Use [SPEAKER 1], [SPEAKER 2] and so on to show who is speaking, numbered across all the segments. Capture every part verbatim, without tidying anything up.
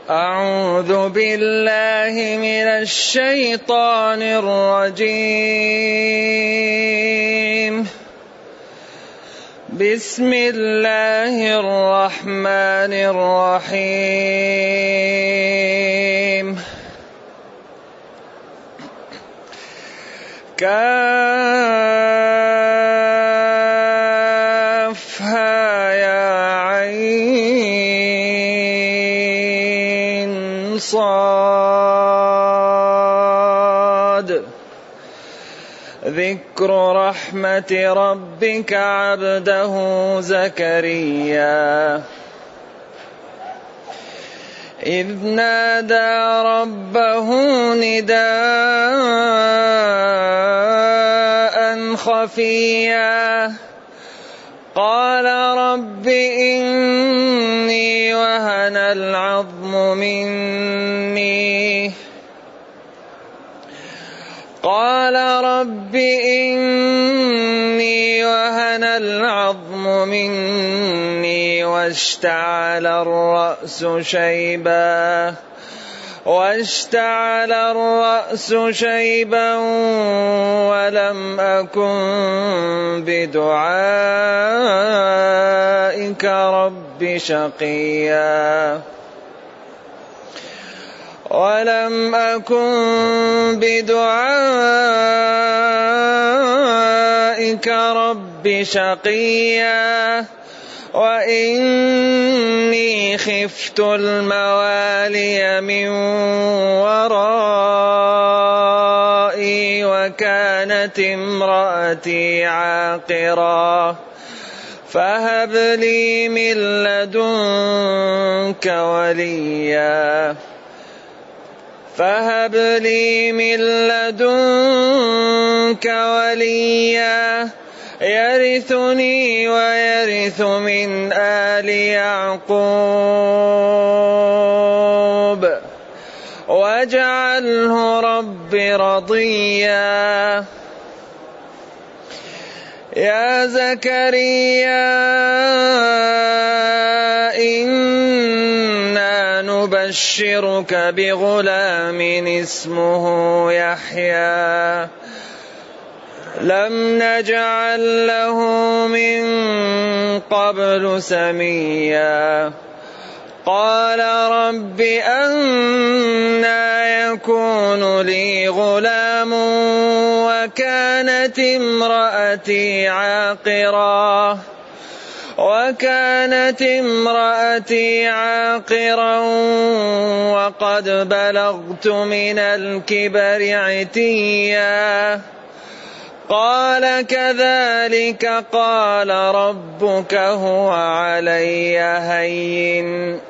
[SPEAKER 1] أعوذ بالله من الشيطان الرجيم. بسم الله الرحمن الرحيم. كافها يا عين صاد. ذكر رحمة ربك عبده زكريا إذ نادى ربه نداء خفيا قال رب إني وهن العظم مني قال رب إني وهن العظم مني واشتعل الرأس شيبا واشتعل الرأس شيبا ولم أكن بدعائك رب شقيا ولم أكن بدعائك رب شقيا وإني خفت الموالي من ورائي وكانت امرأتي عاقرا فهب لي من لدنك وليا فهب لي من لدنك وليا يرثني ويرث من آل يعقوب واجعله رب رضيا. يا زكريا إنا نبشرك بغلام اسمه يحيى لم نجعل له من قبل سميا قال رب أنى يكون لي غلام وكانت امرأتي عاقرا وكانت امرأتي عاقرا وقد بلغت من الكبر عتيا قال كذلك قال ربك هو علي هين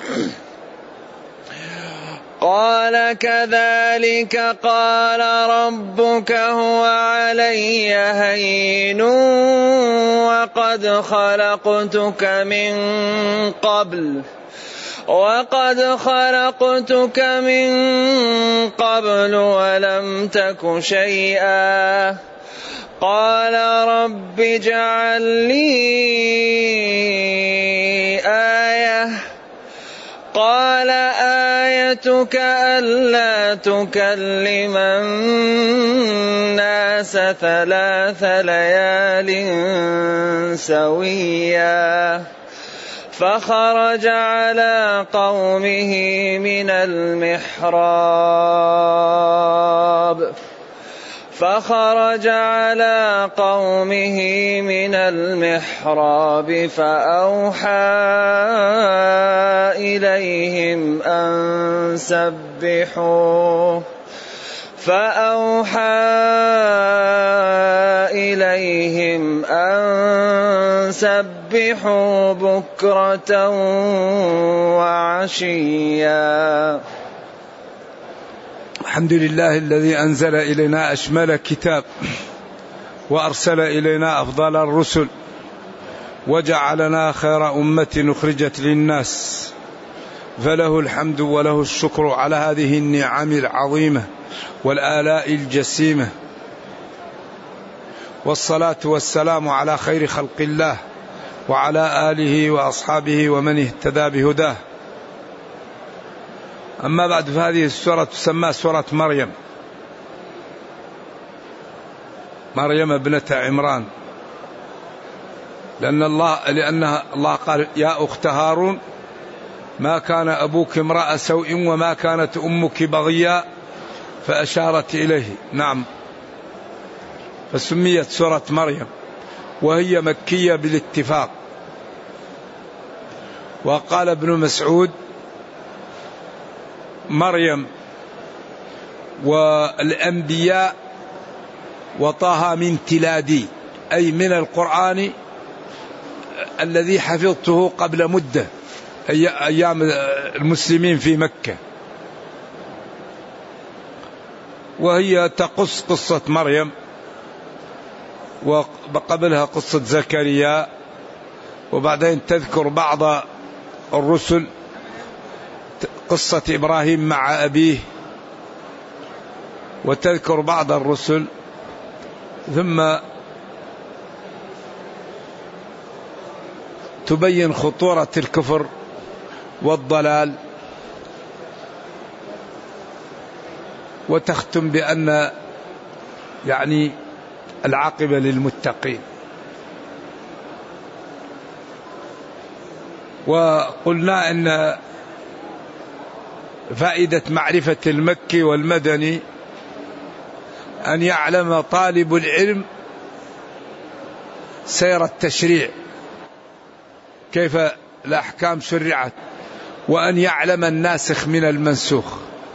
[SPEAKER 1] قال كذلك قال ربك هو علي هين وقد خلقتك من قبل وقد خلقتك من قبل ولم تك شيئا قال رب اجعل لي آية قال آيتك ألا تكلم الناس ثلاث ليال سويا فخرج على قومه من المحراب فخرج على قومه من المحراب فأوحى إليهم أن سبحوا فأوحى إليهم أن سبحوا بكرة وعشيا.
[SPEAKER 2] الحمد لله الذي أنزل إلينا أشمل كتاب وأرسل إلينا أفضل الرسل وجعلنا خير أمة أخرجت للناس فله الحمد وله الشكر على هذه النعم العظيمة والآلاء الجسيمة والصلاة والسلام على خير خلق الله وعلى آله وأصحابه ومن اهتدى بهداه. أما بعد، فهذه السورة تسمى سورة مريم، مريم ابنة عمران، لأن الله لأنها الله قال يا أخت هارون ما كان أبوك امرأ سوء وما كانت أمك بغيا فأشارت إليه. نعم، فسميت سورة مريم، وهي مكية بالاتفاق. وقال ابن مسعود مريم والأنبياء وطه من تلادي، أي من القرآن الذي حفظته قبل مدة أيام المسلمين في مكة. وهي تقص قصة مريم، وقبلها قصة زكريا، وبعدين تذكر بعض الرسل، قصة إبراهيم مع أبيه، وتذكر بعض الرسل، ثم تبين خطورة الكفر والضلال، وتختم بأن يعني العاقبة للمتقين. وقلنا أن فائدة معرفة المكي والمدني أن يعلم طالب العلم سير التشريع، كيف الأحكام شرعت، وأن يعلم الناسخ من المنسوخ،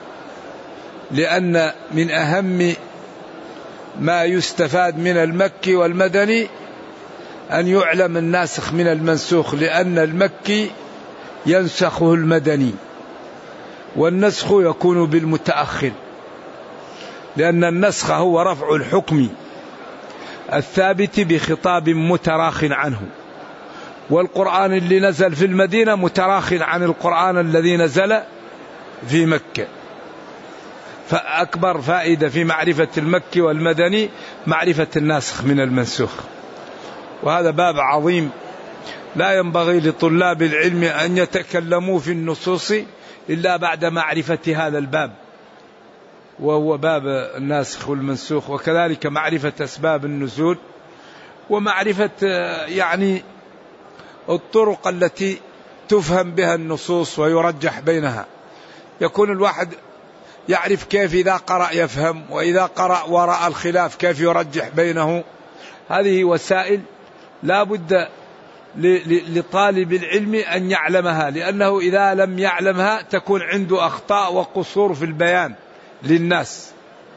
[SPEAKER 2] لأن من أهم ما يستفاد من المكي والمدني أن يعلم الناسخ من المنسوخ، لأن المكي ينسخه المدني، والنسخ يكون بالمتأخر، لأن النسخ هو رفع الحكم الثابت بخطاب متراخ عنه، والقرآن اللي نزل في المدينة متراخ عن القرآن الذي نزل في مكة. فأكبر فائدة في معرفة المكي والمدني معرفة الناسخ من المنسوخ. وهذا باب عظيم لا ينبغي لطلاب العلم أن يتكلموا في النصوص إلا بعد معرفة هذا الباب، وهو باب الناسخ والمنسوخ، وكذلك معرفة أسباب النزول، ومعرفة يعني الطرق التي تفهم بها النصوص ويرجح بينها. يكون الواحد يعرف كيف إذا قرأ يفهم، وإذا قرأ وراء الخلاف كيف يرجح بينه. هذه وسائل لا بد لطالب العلم أن يعلمها، لأنه إذا لم يعلمها تكون عنده أخطاء وقصور في البيان للناس.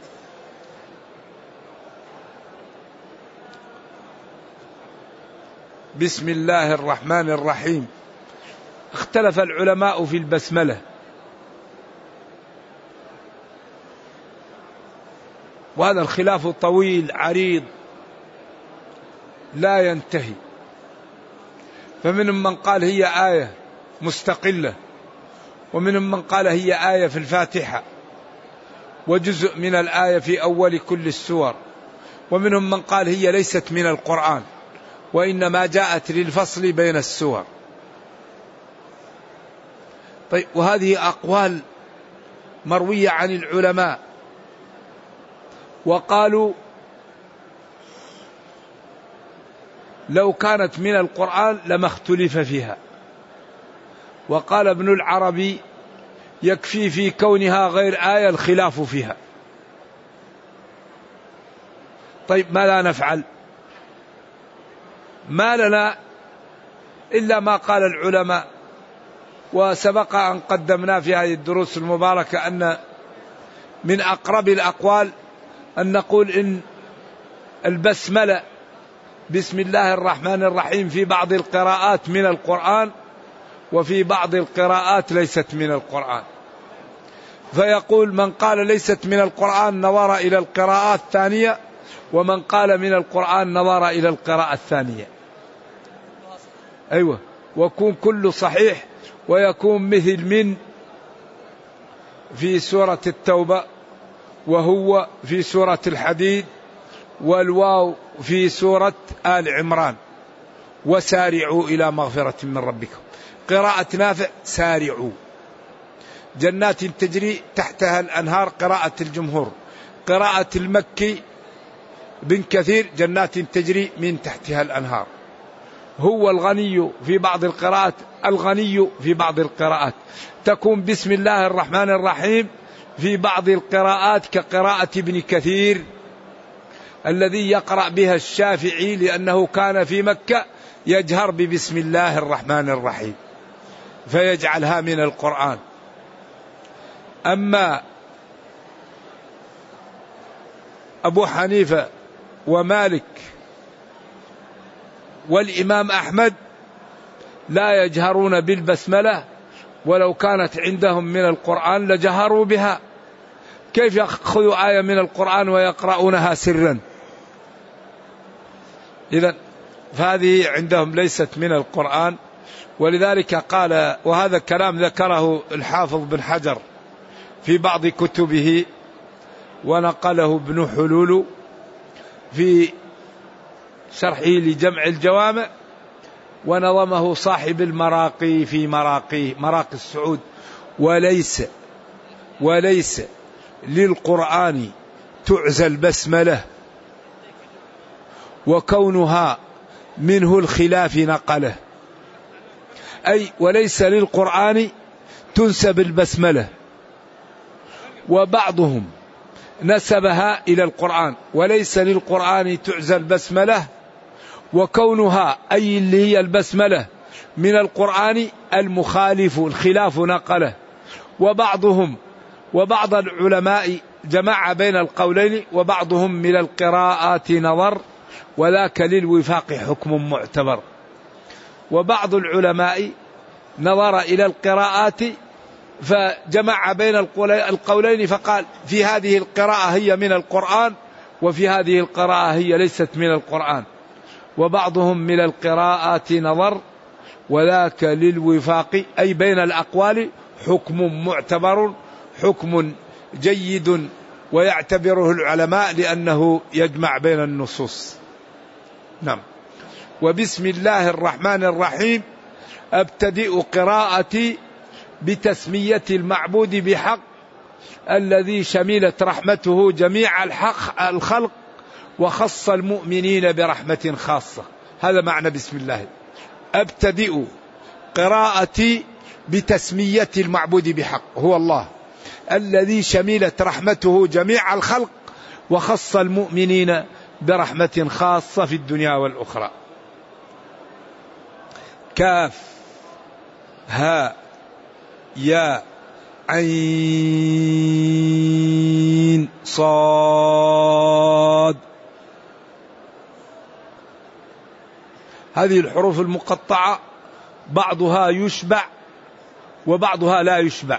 [SPEAKER 2] بسم الله الرحمن الرحيم. اختلف العلماء في البسملة، وهذا الخلاف طويل عريض لا ينتهي. فمنهم من قال هي آية مستقلة، ومنهم من قال هي آية في الفاتحة وجزء من الآية في أول كل السور، ومنهم من قال هي ليست من القرآن وإنما جاءت للفصل بين السور. طيب، وهذه أقوال مروية عن العلماء، وقالوا لو كانت من القرآن لما اختلف فيها. وقال ابن العربي يكفي في كونها غير آية الخلاف فيها. طيب، ما لا نفعل؟ ما لنا إلا ما قال العلماء. وسبق أن قدمنا في هذه الدروس المباركة أن من أقرب الأقوال أن نقول إن البسملة بسم الله الرحمن الرحيم في بعض القراءات من القرآن، وفي بعض القراءات ليست من القرآن. فيقول من قال ليست من القرآن نظر إلى القراءات الثانية، ومن قال من القرآن نظر إلى القراءة الثانية. أيوة، ويكون كل صحيح، ويكون مثل من في سورة التوبة، وهو في سورة الحديد، والواو في سورة آل عمران، وسارعوا إلى مغفرة من ربكم. قراءة نافع سارعوا، جنات تجري تحتها الأنهار قراءة الجمهور. قراءة المكي بن كثير جنات تجري من تحتها الأنهار. هو الغني في بعض القراءات، الغني في بعض القراءات، تكون بسم الله الرحمن الرحيم في بعض القراءات كقراءة ابن كثير الذي يقرأ بها الشافعي لأنه كان في مكة يجهر ببسم الله الرحمن الرحيم فيجعلها من القرآن. أما أبو حنيفة ومالك والإمام أحمد لا يجهرون بالبسملة، ولو كانت عندهم من القرآن لجهروا بها. كيف يأخذوا آية من القرآن ويقرؤونها سرا؟ إذن فهذه عندهم ليست من القرآن. ولذلك قال، وهذا كلام ذكره الحافظ بن حجر في بعض كتبه ونقله ابن حلول في شرحه لجمع الجوامع، ونظمه صاحب المراقي في مراقي مراقي السعود. وليس وليس للقرآن تعزى البسملة، وكونها منه الخلاف نقله، أي وليس للقرآن تنسب البسملة، وبعضهم نسبها إلى القرآن. وليس للقرآن تعزى البسملة، وكونها أي اللي هي البسملة من القرآن المخالف الخلاف نقله. وبعضهم وبعض العلماء جمع بين القولين، وبعضهم من القراءات نظر، وذاك للوفاق حكم معتبر. وبعض العلماء نظر إلى القراءات فجمع بين القولين فقال في هذه القراءة هي من القرآن، وفي هذه القراءة هي ليست من القرآن. وبعضهم من القراءات نظر، وذاك للوفاق أي بين الأقوال حكم معتبر، حكم جيد ويعتبره العلماء لأنه يجمع بين النصوص. نعم. وبسم الله الرحمن الرحيم أبتدئ قراءتي بتسمية المعبود بحق الذي شملت رحمته جميع الحق الخلق وخص المؤمنين برحمة خاصة. هذا معنى بسم الله. أبتدئ قراءتي بتسمية المعبود بحق هو الله الذي شملت رحمته جميع الخلق وخص المؤمنين برحمة خاصة في الدنيا والأخرى. كاف ها يا عين صاد. هذه الحروف المقطعة بعضها يشبع وبعضها لا يشبع.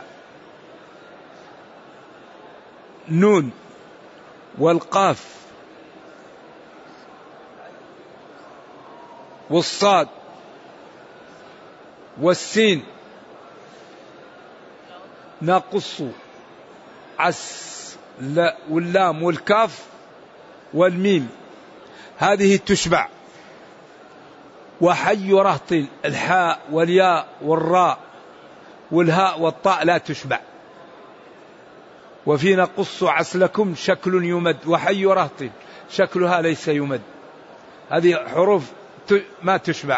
[SPEAKER 2] نون والقاف والصاد والسين نقص عس لا واللام والكاف والميم هذه تشبع. وحي رهط الحاء والياء والراء والهاء والطاء لا تشبع. وفي نقص عسلكم شكل يمد وحي رهط شكلها ليس يمد. هذه حروف ما تشبع.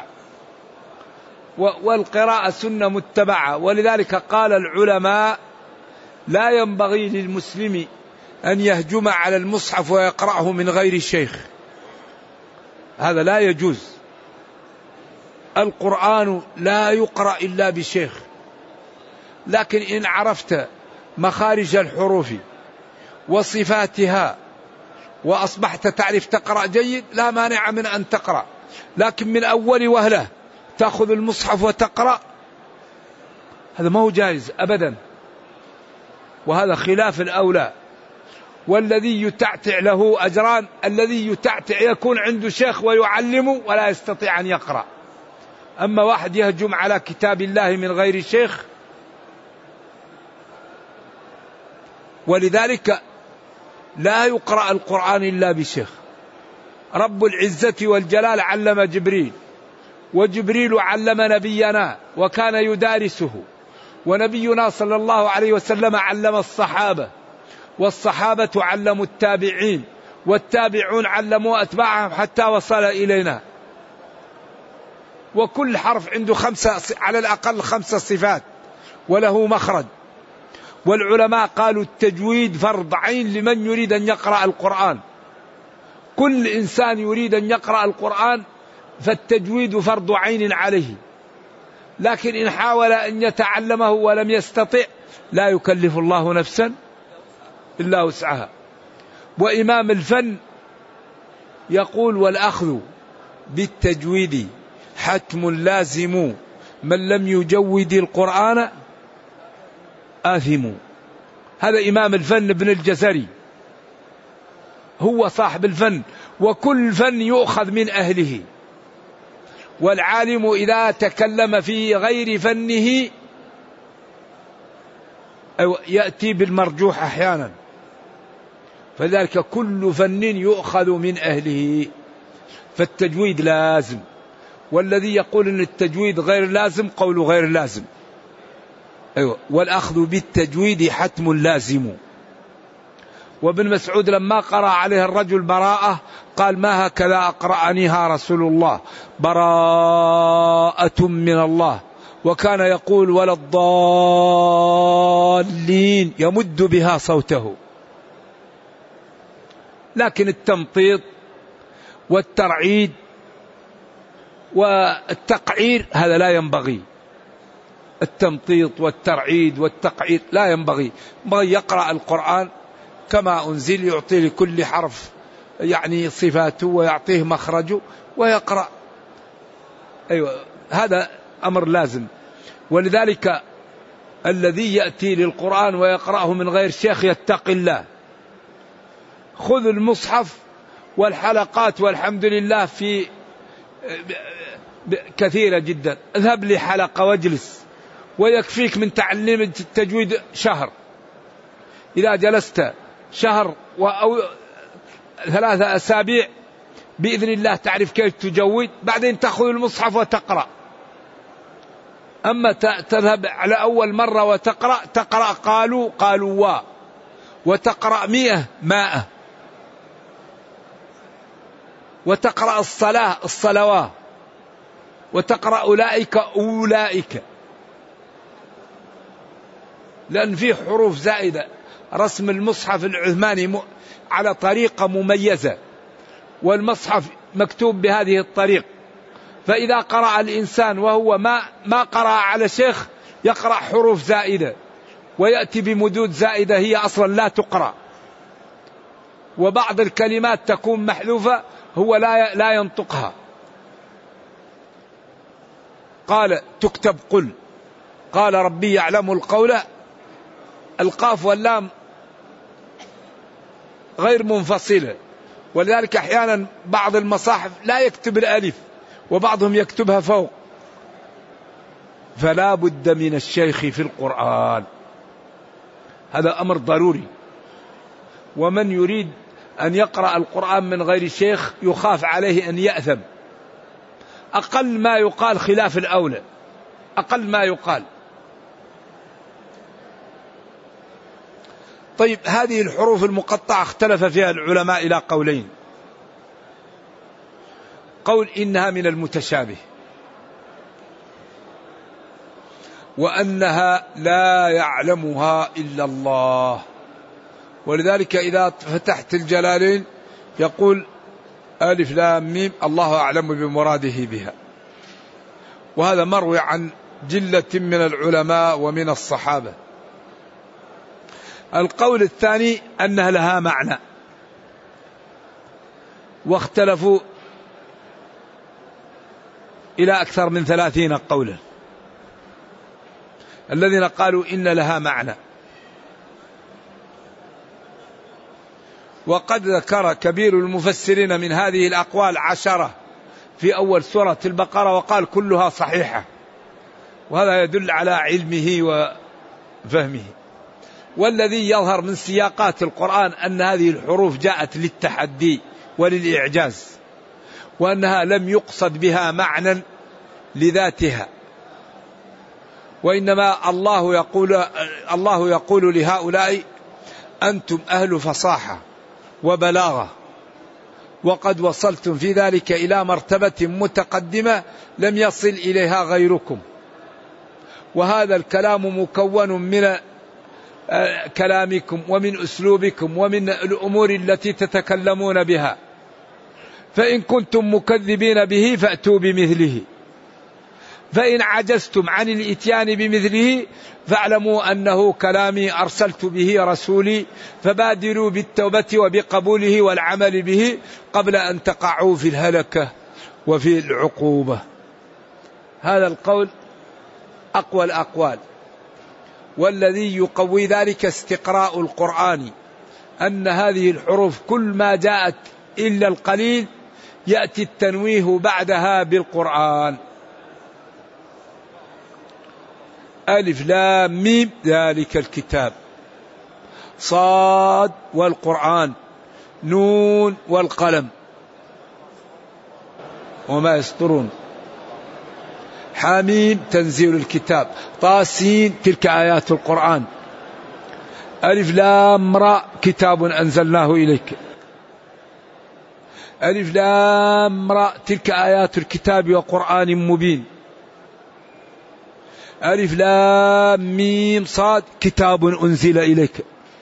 [SPEAKER 2] والقراءة سنة متبعة، ولذلك قال العلماء لا ينبغي للمسلم أن يهجم على المصحف ويقرأه من غير شيخ، هذا لا يجوز. القرآن لا يقرأ إلا بشيخ، لكن إن عرفت مخارج الحروف وصفاتها وأصبحت تعرف تقرأ جيد لا مانع من أن تقرأ. لكن من أول وهلة تأخذ المصحف وتقرأ هذا ما هو جائز أبدا، وهذا خلاف الأولى. والذي يتعتع له أجران، الذي يتعتع يكون عنده شيخ ويعلمه ولا يستطيع أن يقرأ. أما واحد يهجم على كتاب الله من غير شيخ، ولذلك لا يقرأ القرآن إلا بشيخ. رب العزة والجلال علم جبريل، وجبريل علم نبينا وكان يدارسه، ونبينا صلى الله عليه وسلم علم الصحابة، والصحابة علموا التابعين، والتابعون علموا أتباعهم حتى وصل إلينا. وكل حرف عنده خمسة على الأقل خمسة صفات وله مخرج. والعلماء قالوا التجويد فرض عين لمن يريد أن يقرأ القرآن. كل إنسان يريد أن يقرأ القرآن فالتجويد فرض عين عليه، لكن إن حاول أن يتعلمه ولم يستطع لا يكلف الله نفسا إلا وسعها. وإمام الفن يقول: والأخذ بالتجويد حتم لازم، من لم يجود القرآن آثم. هذا إمام الفن ابن الجزري، هو صاحب الفن، وكل فن يؤخذ من أهله. والعالم إذا تكلم في غير فنه يأتي بالمرجوح أحيانا، فذلك كل فن يؤخذ من أهله. فالتجويد لازم، والذي يقول أن التجويد غير لازم قوله غير لازم. أيوة. والأخذ بالتجويد حتم لازم. وابن مسعود لما قرأ عليه الرجل براءة قال: ما هكذا أقرأنيها رسول الله، براءة من الله. وكان يقول: ولا الضالين، يمد بها صوته. لكن التمطيط والترعيد والتقعير هذا لا ينبغي. التمطيط والترعيد والتقعير لا ينبغي. ينبغي يقرأ القرآن كما أنزل، يعطي لكل حرف يعني صفاته ويعطيه مخرجه ويقرأ. أيوة، هذا أمر لازم. ولذلك الذي يأتي للقرآن ويقرأه من غير شيخ يتقي الله. خذ المصحف والحلقات والحمد لله في كثيرة جدا. اذهب لحلقة واجلس، ويكفيك من تعلم التجويد شهر. إذا جلست شهر أو ثلاثة أسابيع بإذن الله تعرف كيف تجود، بعدين تأخذ المصحف وتقرأ. أما تذهب على أول مرة وتقرأ تقرأ قالوا قالوا وا، وتقرأ مئة ماء، وتقرأ الصلاة الصلوات، وتقرأ أولئك أولئك، لأن فيه حروف زائدة. رسم المصحف العثماني على طريقة مميزة، والمصحف مكتوب بهذه الطريقة، فإذا قرأ الإنسان وهو ما ما قرأ على شيخ يقرأ حروف زائدة ويأتي بمدود زائدة هي أصلا لا تقرأ، وبعض الكلمات تكون محذوفة هو لا لا ينطقها. قال تكتب قل، قال ربي يعلم القول، القاف واللام غير منفصلة، ولذلك أحيانا بعض المصاحف لا يكتب الألف وبعضهم يكتبها فوق. فلا بد من الشيخ في القرآن، هذا أمر ضروري. ومن يريد أن يقرأ القرآن من غير شيخ يخاف عليه أن يأثم. أقل ما يقال خلاف الأولى، أقل ما يقال. طيب، هذه الحروف المقطعة اختلف فيها العلماء إلى قولين. قول إنها من المتشابه، وأنها لا يعلمها إلا الله. ولذلك إذا فتحت الجلالين يقول ألف لام ميم الله أعلم بمراده بها. وهذا مروي عن جلة من العلماء ومن الصحابة. القول الثاني أنها لها معنى، واختلفوا إلى أكثر من ثلاثين قولا. الذين قالوا إن لها معنى، وقد ذكر كبير المفسرين من هذه الأقوال عشرة في أول سورة البقرة، وقال كلها صحيحة، وهذا يدل على علمه وفهمه. والذي يظهر من سياقات القرآن أن هذه الحروف جاءت للتحدي وللإعجاز، وأنها لم يقصد بها معنى لذاتها، وإنما الله يقول, الله يقول لهؤلاء أنتم أهل فصاحة وبلاغة، وقد وصلتم في ذلك إلى مرتبة متقدمة لم يصل إليها غيركم، وهذا الكلام مكون من كلامكم ومن أسلوبكم ومن الأمور التي تتكلمون بها، فإن كنتم مكذبين به فأتوا بمثله، فإن عجزتم عن الإتيان بمثله فاعلموا أنه كلامي أرسلت به رسولي، فبادروا بالتوبة وبقبوله والعمل به قبل أن تقعوا في الهلكة وفي العقوبة. هذا القول أقوى الأقوال، والذي يقوي ذلك استقراء القرآن، أن هذه الحروف كل ما جاءت إلا القليل يأتي التنويه بعدها بالقرآن. ألف لام ميم ذلك الكتاب، صاد والقرآن، نون والقلم وما يسطرون، حاميم تنزيل الكتاب، طاسين تلك آيات القرآن، ألف لام را كتاب أنزلناه إليك، ألف لام را تلك آيات الكتاب وقرآن مبين، ألف لام ميم صاد كتاب أنزل إليك.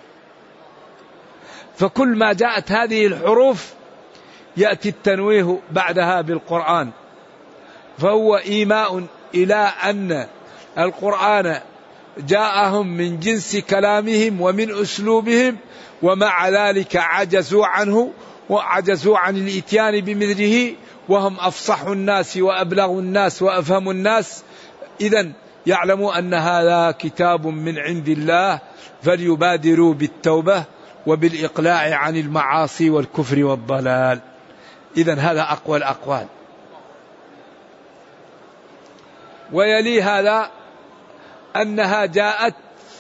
[SPEAKER 2] فكل ما جاءت هذه الحروف يأتي التنويه بعدها بالقرآن، فهو إيماء إلى أن القرآن جاءهم من جنس كلامهم ومن أسلوبهم، ومع ذلك عجزوا عنه وعجزوا عن الإتيان بمثله، وهم أفصح الناس وأبلغ الناس وأفهم الناس. إذن يعلموا أن هذا كتاب من عند الله، فليبادروا بالتوبة وبالإقلاع عن المعاصي والكفر والضلال. إذن هذا أقوى الأقوال. ويلي هذا أنها جاءت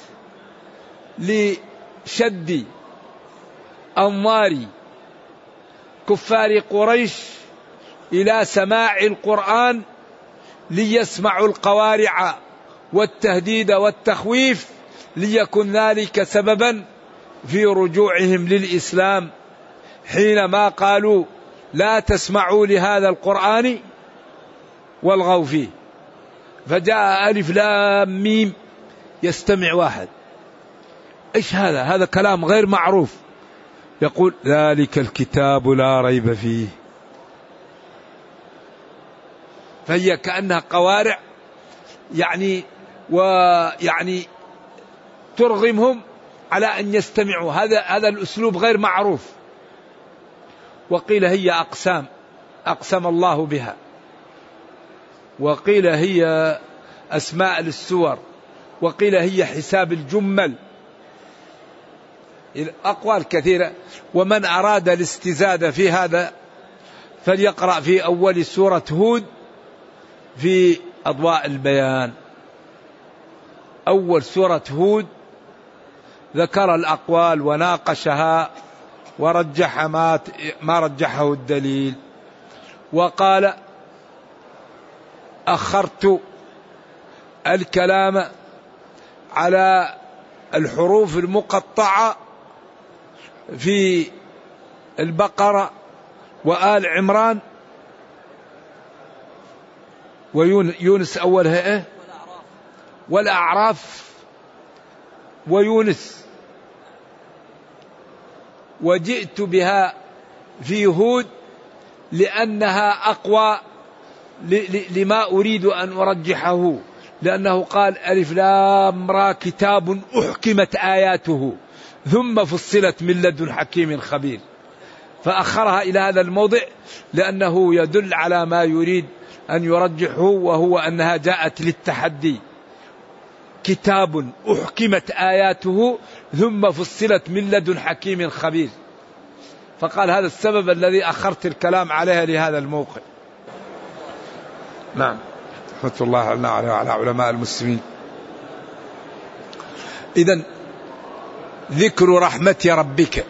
[SPEAKER 2] لشد أنظار كفار قريش إلى سماع القرآن ليسمعوا القوارع والتهديد والتخويف، ليكن ذلك سببا في رجوعهم للإسلام، حينما قالوا لا تسمعوا لهذا القرآن والغوا فيه. فجاء ألف لام ميم يستمع واحد، إيش هذا؟ هذا كلام غير معروف، يقول ذلك الكتاب لا ريب فيه. فهي كأنها قوارع يعني ويعني ترغمهم على أن يستمعوا. هذا هذا الأسلوب غير معروف. وقيل هي أقسام أقسم الله بها، وقيل هي أسماء للسور، وقيل هي حساب الجمل، أقوال كثيرة. ومن أراد الاستزادة في هذا فليقرأ في أول سورة هود في أضواء البيان. أول سورة هود ذكر الأقوال وناقشها ورجح ما ما رجحه الدليل، وقال أخرت الكلام على الحروف المقطعة في البقرة وآل عمران ويونس أولها إيه؟ والأعراف ويونس، وجئت بها في هود لأنها أقوى لما أريد أن أرجحه، لأنه قال ألف لام را كتاب أحكمت آياته ثم فصلت من لدن حكيم خبير، فأخرها إلى هذا الموضع لأنه يدل على ما يريد أن يرجحه، وهو أنها جاءت للتحدي. كتاب أحكمت آياته ثم فصلت من لدن حكيم خبير، فقال هذا السبب الذي أخرت الكلام عليها لهذا الموقع. نعم، رحمة الله علينا وعلى علماء المسلمين. إذن ذكر رحمة ربك،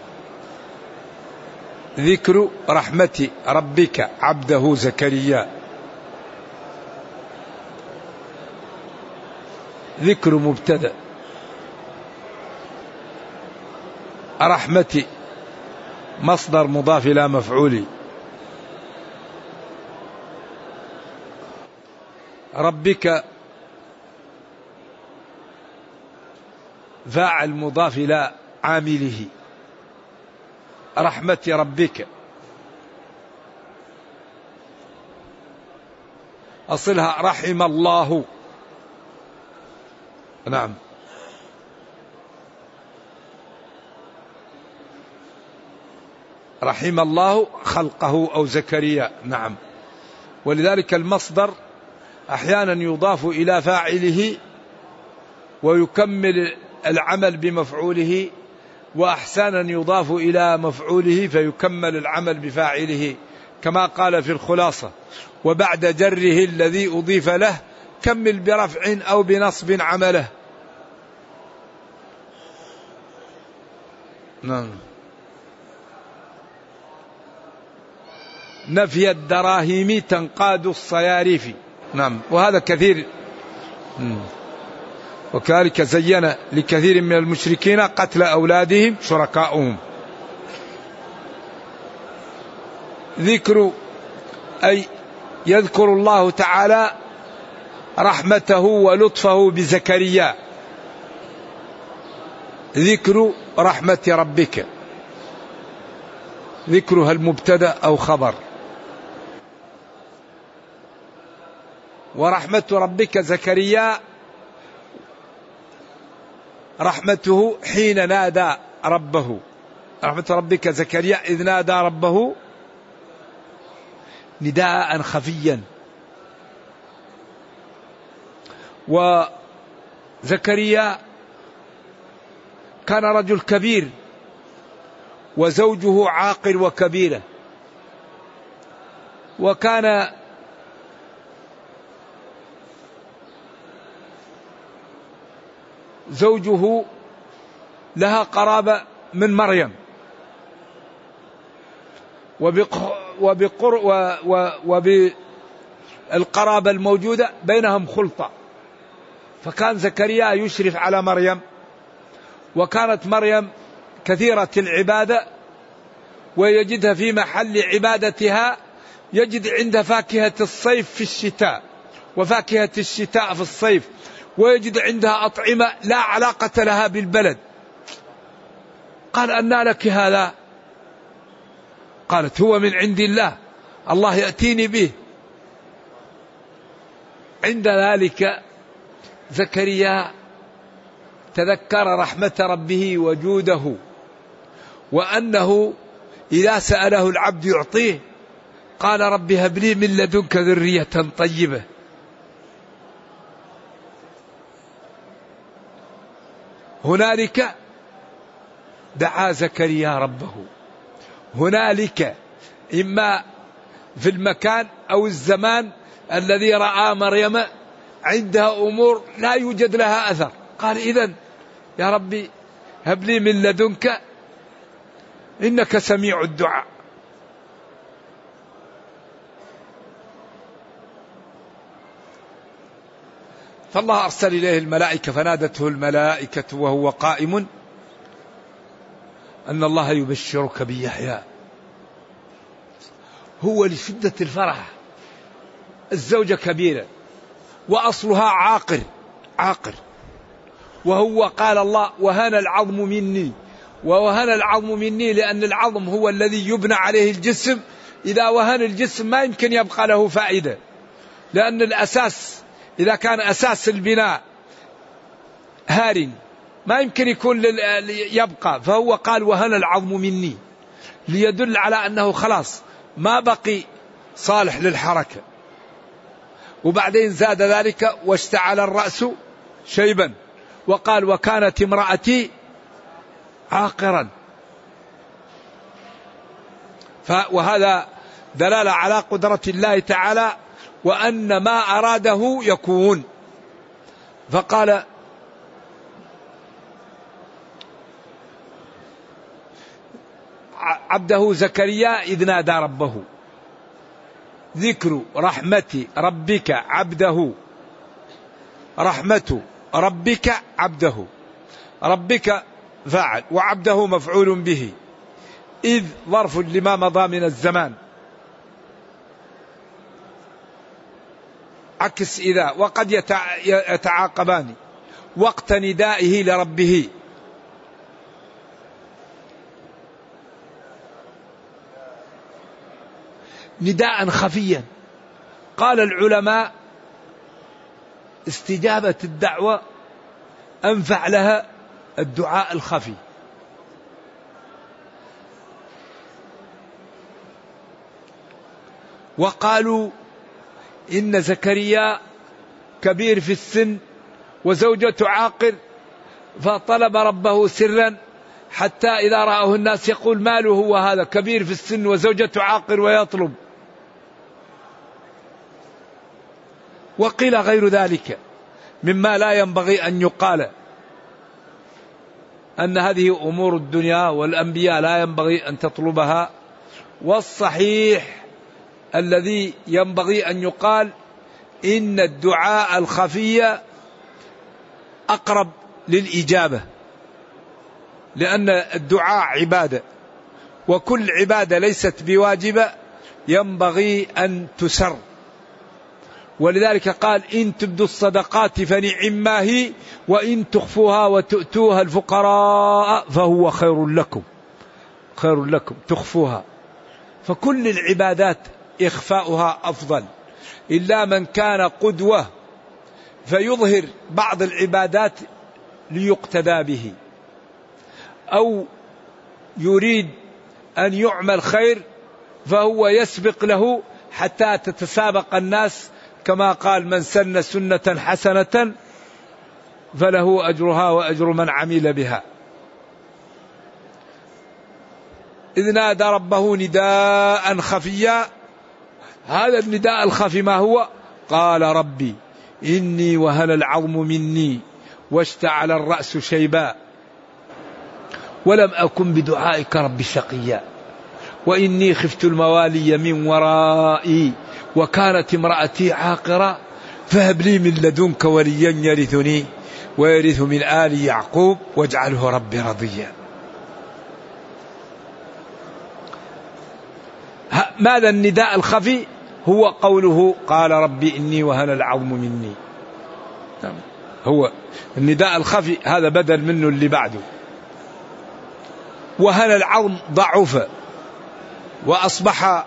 [SPEAKER 2] ذكر رحمة ربك عبده زكريا. ذكر مبتدأ، رحمتي مصدر مضاف إلى مفعولي، ربك فاعل مضاف إلى عامله، رحمة ربك أصلها رحم الله. نعم. رحم الله خلقه أو زكريا. نعم. ولذلك المصدر أحيانا يضاف إلى فاعله ويكمل العمل بمفعوله، وأحيانا يضاف إلى مفعوله فيكمل العمل بفاعله، كما قال في الخلاصة: وبعد جره الذي أضيف له كمل برفع أو بنصب عمله. نعم. نفي الدراهم تنقاد الصياريف. نعم. وهذا كثير. وكذلك زين لكثير من المشركين قتل أولادهم شركاؤهم. ذكر أي يذكر الله تعالى رحمته ولطفه بزكريا. ذكر رحمة ربك، ذكرها المبتدأ أو خبر. ورحمة ربك زكريا رحمته حين نادى ربه، رحمة ربك زكريا إذ نادى ربه نداء خفيا. وزكريا كان رجل كبير وزوجه عاقل وكبيرة، وكان زوجه لها قرابة من مريم، وبقر وبالقرابة الموجودة بينهم خلطة، فكان زكريا يشرف على مريم، وكانت مريم كثيرة العبادة ويجدها في محل عبادتها، يجد عندها فاكهة الصيف في الشتاء وفاكهة الشتاء في الصيف، ويجد عندها أطعمة لا علاقة لها بالبلد. قال: أنى لك هذا؟ قالت: هو من عند الله، الله يأتيني به. عند ذلك زكريا تذكر رحمة ربه وجوده، وأنه إذا سأله العبد يعطيه. قال: رب هب لي من لدنك ذرية طيبة. هنالك دعا زكريا ربه، هنالك إما في المكان أو الزمان الذي رأى مريم عندها أمور لا يوجد لها أثر. قال: إذن يا ربي هب لي من لدنك إنك سميع الدعاء. فالله أرسل إليه الملائكة، فنادته الملائكة وهو قائم أن الله يبشرك بيحيى. هو لشدة الفرح، الزوجة كبيرة وأصلها عاقر عاقر، وهو قال الله: وهن العظم مني. ووهن العظم مني لأن العظم هو الذي يبنى عليه الجسم. إذا وهن الجسم ما يمكن يبقى له فائدة، لأن الأساس إذا كان أساس البناء هار ما يمكن يكون يبقى. فهو قال: وهن العظم مني، ليدل على أنه خلاص ما بقي صالح للحركة. وبعدين زاد ذلك: واشتعل الرأس شيبا، وقال: وكانت امرأتي عاقرا. وهذا دلالة على قدرة الله تعالى، وأن ما أراده يكون. فقال: عبده زكريا إذ نادى ربه. ذكر رحمة ربك عبده، رحمة ربك عبده، ربك فاعل وعبده مفعول به، إذ ظرف لما مضى من الزمان، عكس إذا، وقد يتعاقبان وقت ندائه لربه. نداء خفيا. قال العلماء استجابة الدعوة أنفع لها الدعاء الخفي. وقالوا إن زكريا كبير في السن وزوجته عاقر، فطلب ربه سرا حتى إذا رآه الناس يقول ماله هو هذا كبير في السن وزوجته عاقر ويطلب. وقيل غير ذلك مما لا ينبغي أن يقال، أن هذه أمور الدنيا والأنبياء لا ينبغي أن تطلبها. والصحيح الذي ينبغي أن يقال إن الدعاء الخفي أقرب للإجابة، لأن الدعاء عبادة، وكل عبادة ليست بواجبة ينبغي أن تسر. ولذلك قال إن تبدوا الصدقات فنعما هي وإن تخفوها وتؤتوها الفقراء فهو خير لكم، خير لكم تخفوها. فكل العبادات إخفاؤها أفضل، إلا من كان قدوة فيظهر بعض العبادات ليقتدى به، أو يريد أن يعمل خير فهو يسبق له حتى تتسابق الناس، كما قال من سن سنة حسنة فله أجرها وأجر من عمل بها. إذ نادى ربه نداء خفيا. هذا النداء الخفي ما هو؟ قال ربي إني وهن العظم مني واشتعل الرأس شيبا ولم أكن بدعائك رب شقيا وإني خفت الموالي من ورائي وكانت امرأتي عاقرة فهب لي من لدنك وليا يرثني ويرث من آل يعقوب واجعله ربي رضيا. ماذا النداء الخفي؟ هو قوله قال ربي إني وهن العظم مني. هو النداء الخفي هذا بدل منه اللي بعده. وهن العظم ضعف وأصبح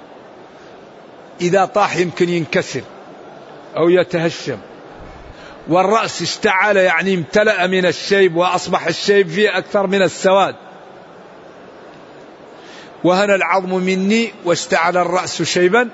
[SPEAKER 2] إذا طاح يمكن ينكسر أو يتهشم. والرأس اشتعل يعني امتلأ من الشيب وأصبح الشيب فيه أكثر من السواد. وهن العظم مني واشتعل الرأس شيبا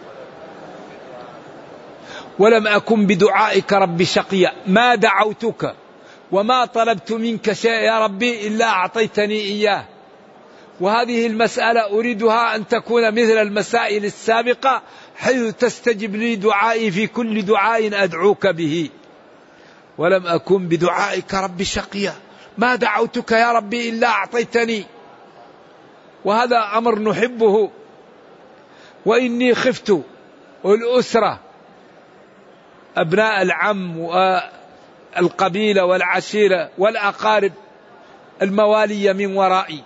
[SPEAKER 2] ولم أكن بدعائك رب شقيا. ما دعوتك وما طلبت منك شيء يا ربي إلا أعطيتني إياه. وهذه المسألة أريدها أن تكون مثل المسائل السابقة حيث تستجب لي دعائي في كل دعاء أدعوك به. ولم أكن بدعائك رب شقيا، ما دعوتك يا ربي إلا أعطيتني، وهذا أمر نحبه. وإني خفت والأسرة أبناء العم والقبيلة والعشيرة والأقارب الموالي من ورائي،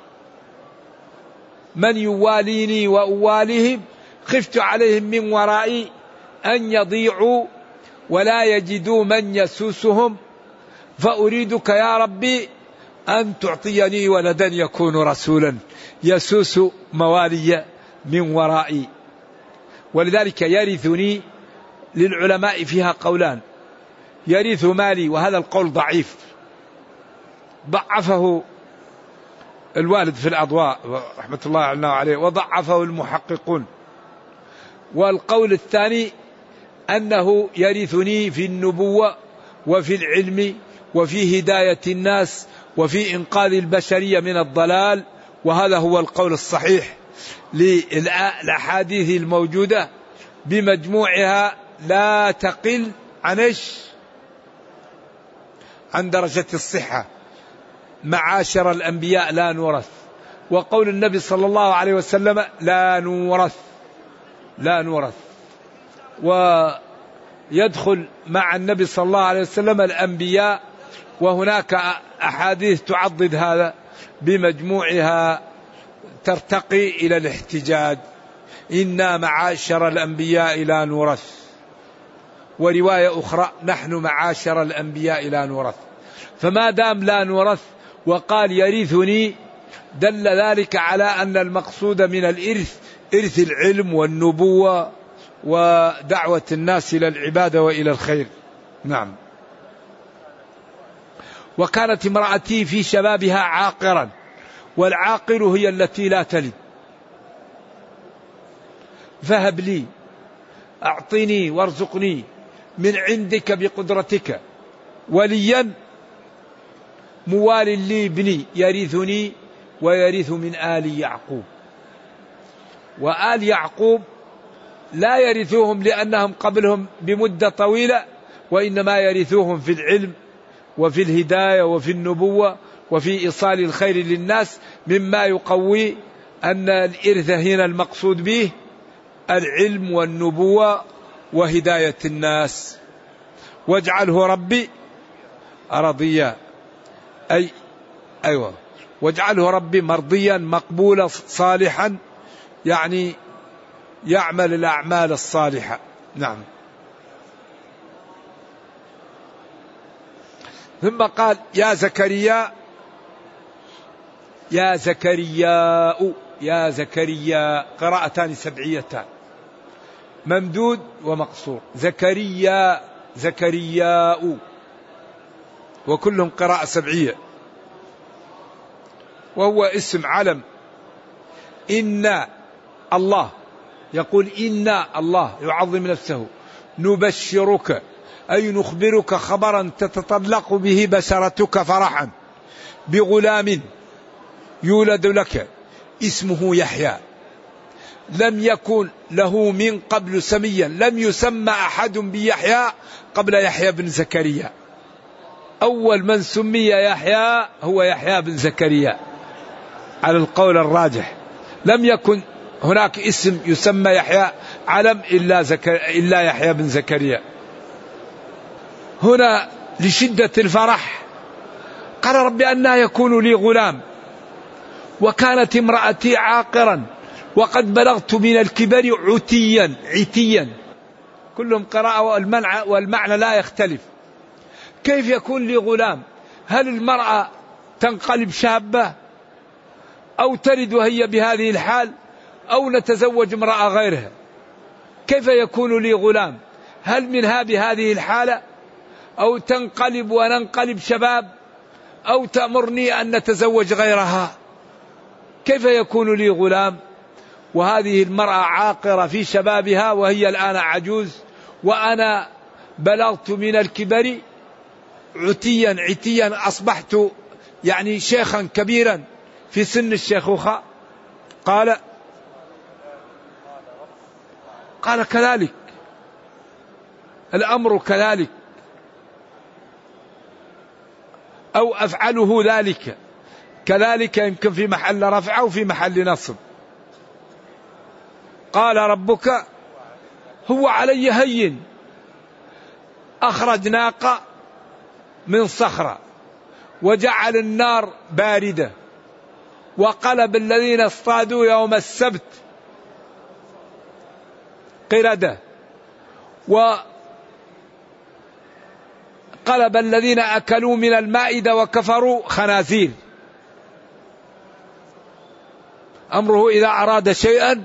[SPEAKER 2] من يواليني وأواليهم خفت عليهم من ورائي أن يضيعوا ولا يجدوا من يسوسهم، فأريدك يا ربي أن تعطيني ولدا يكون رسولا يسوس موالي من ورائي. ولذلك يرثني للعلماء فيها قولان: يرث مالي، وهذا القول ضعيف ضعفه الوالد في الأضواء رحمة الله عليه وضعفه المحققون. والقول الثاني أنه يرثني في النبوة وفي العلم وفي هداية الناس وفي إنقاذ البشرية من الضلال، وهذا هو القول الصحيح للأحاديث الموجودة بمجموعها لا تقل عن إيش؟ عن درجة الصحة. معاشر الأنبياء لا نورث، وقول النبي صلى الله عليه وسلم لا نورث لا نورث. يدخل مع النبي صلى الله عليه وسلم الأنبياء، وهناك أحاديث تعضد هذا بمجموعها ترتقي إلى الاحتجاج. إنا معاشر الأنبياء لا نورث، ورواية أخرى نحن معاشر الأنبياء لا نورث. فما دام لا نورث وقال يرثني، دل ذلك على أن المقصود من الإرث إرث العلم والنبوة ودعوة الناس إلى العبادة وإلى الخير. نعم. وكانت امرأتي في شبابها عاقرا، والعاقر هي التي لا تلد، فهب لي أعطني وارزقني من عندك بقدرتك وليا موال لي ابني يرثني ويرث من آل يعقوب. وآل يعقوب لا يرثوهم لأنهم قبلهم بمدة طويلة، وإنما يرثوهم في العلم وفي الهداية وفي النبوة وفي إيصال الخير للناس، مما يقوي أن الإرث هنا المقصود به العلم والنبوة وهداية الناس. واجعله ربي رضيا، أي أيوة واجعله ربي مرضيا مقبولا صالحا، يعني يعمل الأعمال الصالحة. نعم. ثم قال يا زكريا، يا زكرياء، يا زكريا، قراءتان سبعيتان، ممدود ومقصور. زكريا، زكرياء، وكلهم قراءة سبعية، وهو اسم علم. إن الله يقول إن الله يعظم نفسه، نبشرك أي نخبرك خبرا تتطلق به بشرتك فرحا بغلام يولد لك اسمه يحيى، لم يكن له من قبل سميا، لم يسمى أحد بيحيى قبل يحيى بن زكريا. أول من سمي يحيى هو يحيى بن زكريا على القول الراجح. لم يكن هناك اسم يسمى يحيى علم إلا, زكر... إلا يحيى بن زكريا. هنا لشدة الفرح قال ربي أنى يكون لي غلام وكانت امرأتي عاقرا وقد بلغت من الكبر عتيا. عتيا كلهم قراءة والمعنى, والمعنى لا يختلف. كيف يكون لي غلام؟ هل المرأة تنقلب شابة أو تلد وهي بهذه الحال أو نتزوج امرأة غيرها؟ كيف يكون لي غلام؟ هل منها بهذه الحالة أو تنقلب وننقلب شباب أو تأمرني أن نتزوج غيرها؟ كيف يكون لي غلام وهذه المرأة عاقرة في شبابها وهي الآن عجوز وأنا بلغت من الكبر عتيا. عتيا أصبحت يعني شيخا كبيرا في سن الشيخوخة. قال قال كذلك الأمر كذلك أو أفعله ذلك. كذلك يمكن في محل رفع أو في محل نصب. قال ربك هو علي هين. أخرج ناقة من صخرة وجعل النار باردة وقلب الذين اصطادوا يوم السبت قردة وقلب الذين أكلوا من المائدة وكفروا خنازير. أمره إذا أراد شيئا.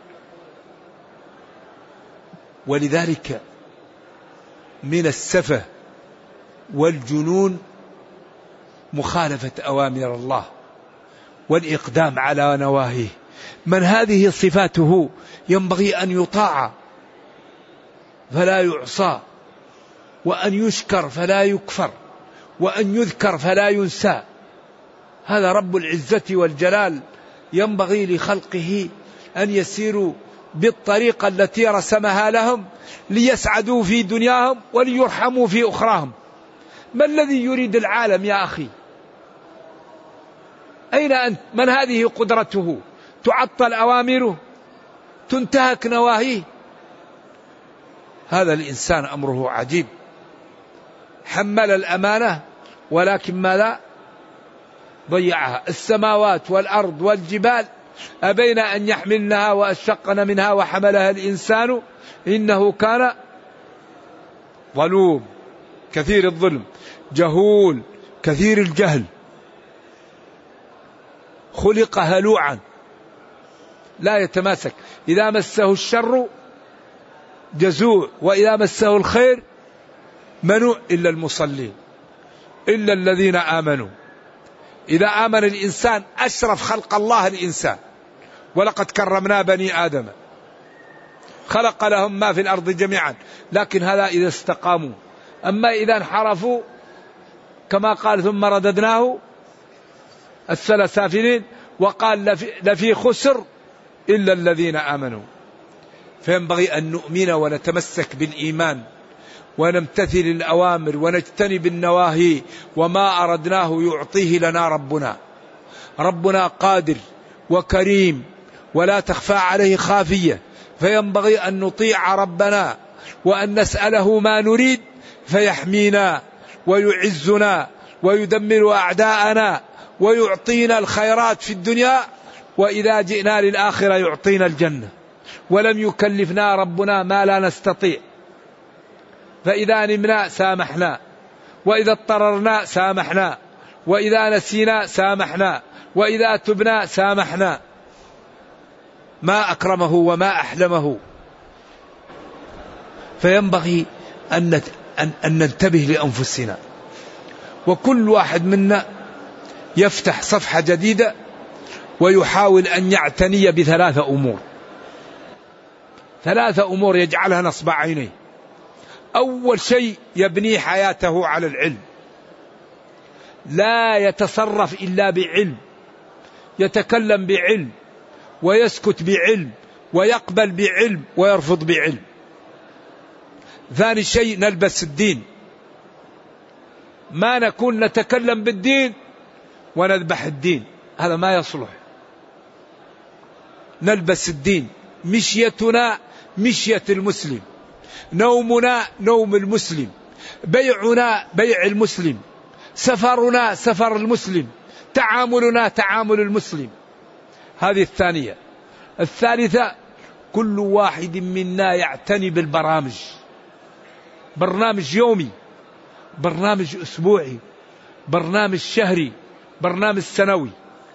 [SPEAKER 2] ولذلك من السفه والجنون مخالفة أوامر الله والإقدام على نواهيه. من هذه صفاته ينبغي أن يطاع فلا يعصى، وأن يشكر فلا يكفر، وأن يذكر فلا ينسى. هذا رب العزة والجلال ينبغي لخلقه أن يسيروا بالطريقة التي رسمها لهم ليسعدوا في دنياهم وليرحموا في أخراهم. ما الذي يريد العالم يا أخي؟ أين أنت؟ من هذه قدرته؟ تعطل أوامره، تنتهك نواهيه. هذا الإنسان أمره عجيب، حمل الأمانة ولكن ماذا؟ ضيعها. السماوات والأرض والجبال أبين أن يحملنها وأشفقن منها وحملها الإنسان إنه كان ظلوم كثير الظلم جهول كثير الجهل، خلق هلوعا لا يتماسك، إذا مسه الشر جزوع وإذا مسه الخير منوع، إلا المصلين إلا الذين آمنوا. إذا آمن الإنسان أشرف خلق الله الإنسان، ولقد كرمنا بني آدم خلق لهم ما في الأرض جميعا، لكن هذا إذا استقاموا. أما إذا انحرفوا كما قال ثم رددناه أسفل سافلين، وقال لفي, لفي خسر إلا الذين آمنوا. فينبغي أن نؤمن ونتمسك بالإيمان ونمتثل الأوامر ونجتنب النواهي، وما أردناه يعطيه لنا ربنا. ربنا قادر وكريم ولا تخفى عليه خافية، فينبغي أن نطيع ربنا وأن نسأله ما نريد فيحمينا ويعزنا ويدمر أعداءنا ويعطينا الخيرات في الدنيا، وإذا جئنا للآخرة يعطينا الجنة. ولم يكلفنا ربنا ما لا نستطيع، فإذا نمنا سامحنا، وإذا اضطررنا سامحنا، وإذا نسينا سامحنا، وإذا تبنا سامحنا. ما أكرمه وما أحلمه. فينبغي أن أن ننتبه لأنفسنا، وكل واحد منا يفتح صفحة جديدة ويحاول أن يعتني بثلاثة أمور. ثلاثة أمور يجعلها نصب عينيه. أول شيء يبني حياته على العلم، لا يتصرف إلا بعلم، يتكلم بعلم ويسكت بعلم ويقبل بعلم ويرفض بعلم. ثاني شيء نلبس الدين، ما نكون نتكلم بالدين ونذبح الدين، هذا ما يصلح. نلبس الدين، مشيتنا مشية المسلم، نومنا نوم المسلم، بيعنا بيع المسلم، سفرنا سفر المسلم، تعاملنا تعامل المسلم. هذه الثانية. الثالثة كل واحد منا يعتني بالبرامج، برنامج يومي، برنامج أسبوعي، برنامج شهري، برنامج سنوي.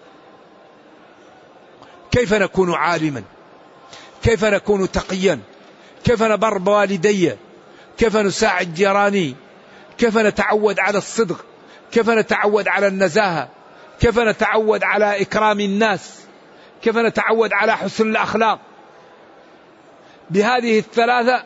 [SPEAKER 2] كيف نكون عالما، كيف نكون تقيا، كيف نبر بوالدي، كيف نساعد جيراني، كيف نتعود على الصدق، كيف نتعود على النزاهة، كيف نتعود على إكرام الناس، كيف نتعود على حسن الأخلاق. بهذه الثلاثة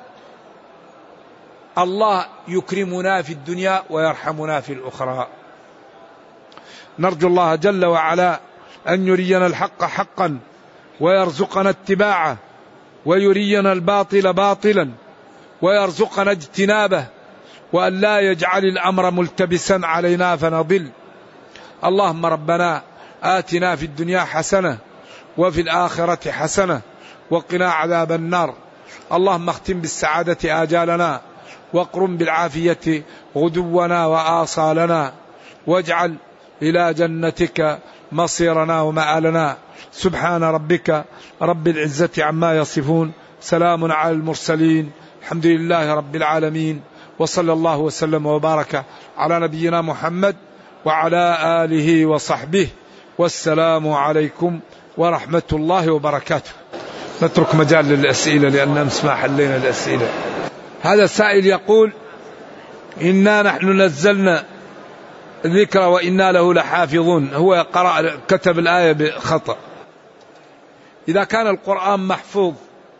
[SPEAKER 2] الله يكرمنا في الدنيا ويرحمنا في الأخرى. نرجو الله جل وعلا أن يرينا الحق حقا ويرزقنا اتباعه، ويرينا الباطل باطلا ويرزقنا اجتنابه، وأن لا يجعل الأمر ملتبسا علينا فنضل. اللهم ربنا آتنا في الدنيا حسنة وفي الآخرة حسنة وقنا عذاب النار. اللهم اختم بالسعادة آجالنا، واقرم بالعافية غدونا وآصالنا، واجعل إلى جنتك مصيرنا ومآلنا. سبحان ربك رب العزة عما يصفون، سلام على المرسلين، الحمد لله رب العالمين، وصلى الله وسلم وبارك على نبينا محمد وعلى آله وصحبه، والسلام عليكم ورحمة الله وبركاته. نترك مجال للأسئلة لأننا نسمع حلينا الأسئلة. هذا السائل يقول: إنا نحن نزلنا الذكر وإنا له لحافظون. هو قرأ كتب الآية بخطأ. إذا كان القرآن محفوظ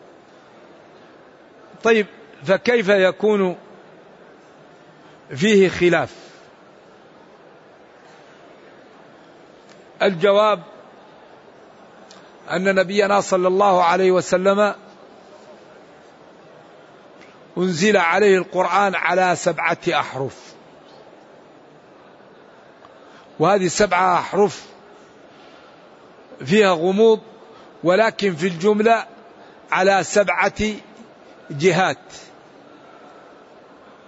[SPEAKER 2] طيب فكيف يكون فيه خلاف؟ الجواب أن نبينا صلى الله عليه وسلم أنزل عليه القرآن على سبعة أحرف، وهذه سبعة أحرف فيها غموض، ولكن في الجملة على سبعة جهات.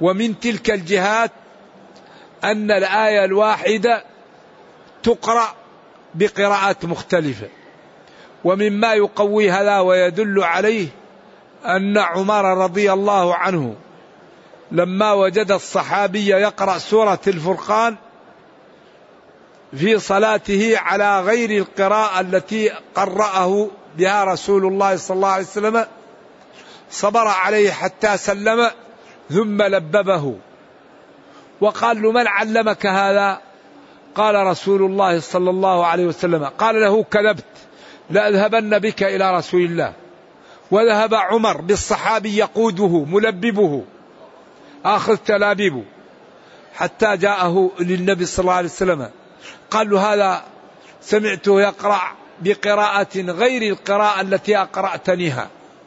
[SPEAKER 2] ومن تلك الجهات أن الآية الواحدة تقرأ بقراءات مختلفة. ومما يقوي هذا ويدل عليه أن عمر رضي الله عنه لما وجد الصحابي يقرأ سورة الفرقان في صلاته على غير القراءة التي قرأه بها رسول الله صلى الله عليه وسلم صبر عليه حتى سلم ثم لببه وقال له: من علمك هذا؟ قال: رسول الله صلى الله عليه وسلم. قال له: كذبت، لأذهبن بك إلى رسول الله. وذهب عمر بالصحابي يقوده ملببه آخذ تلابيبه حتى جاءه للنبي صلى الله عليه وسلم. قال له: هذا سمعته يقرأ بقراءة غير القراءة التي أقرأتنيها.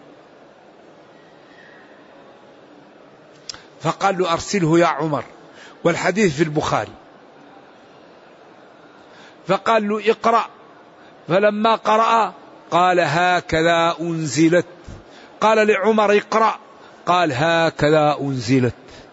[SPEAKER 2] فقال له: أرسله يا عمر، والحديث في البخاري. فقال له: اقرأ. فلما قرأ قال: هكذا أنزلت. قال لعمر: اقرأ. قال: هكذا أنزلت.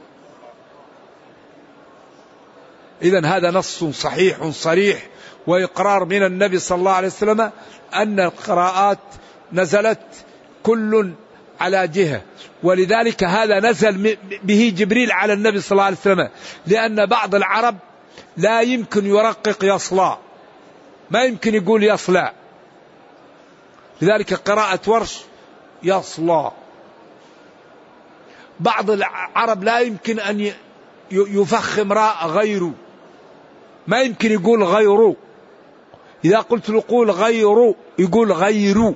[SPEAKER 2] إذن هذا نص صحيح صريح وإقرار من النبي صلى الله عليه وسلم أن القراءات نزلت كل على جهة. ولذلك هذا نزل به جبريل على النبي صلى الله عليه وسلم، لأن بعض العرب لا يمكن يرقق يصلى، ما يمكن يقول يصلى، لذلك قراءة ورش يصلى. بعض العرب لا يمكن أن يفخم راء غيره، ما يمكن يقول غيره، إذا قلت له قول غيره يقول غيره.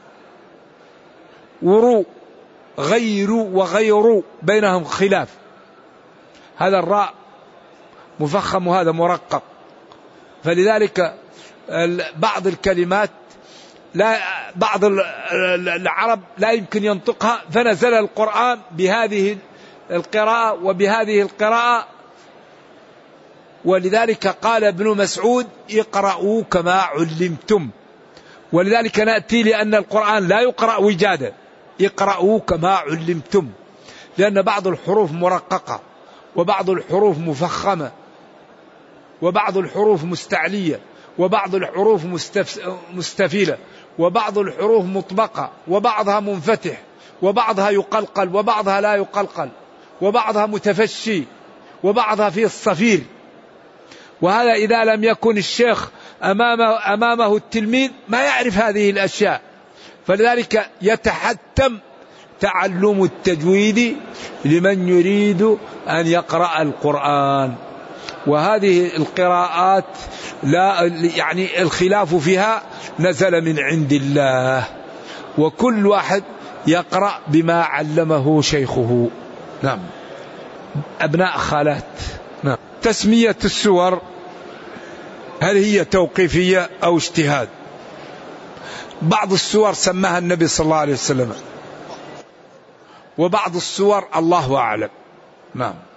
[SPEAKER 2] ورو غير وغير بينهم خلاف، هذا الراء مفخم وهذا مرقق. فلذلك بعض الكلمات لا بعض العرب لا يمكن ينطقها، فنزل القرآن بهذه القراءة وبهذه القراءة. ولذلك قال ابن مسعود: اقرأوا كما علمتم. ولذلك نأتي لأن القرآن لا يقرأ وجادا، اقرأوا كما علمتم، لأن بعض الحروف مرققة وبعض الحروف مفخمة وبعض الحروف مستعلية وبعض الحروف مستفيلة وبعض الحروف مطبقة وبعضها منفتح وبعضها يقلقل وبعضها لا يقلقل وبعضها متفشي وبعضها فيه الصفير. وهذا إذا لم يكن الشيخ أمامه, أمامه التلميذ ما يعرف هذه الأشياء. فلذلك يتحتم تعلم التجويد لمن يريد أن يقرأ القرآن. وهذه القراءات لا يعني الخلاف فيها نزل من عند الله، وكل واحد يقرأ بما علمه شيخه. نعم. أبناء خالات. نعم. تسمية السور هل هي توقيفية أو اجتهاد؟ بعض السور سماها النبي صلى الله عليه وسلم، وبعض السور الله أعلم. نعم.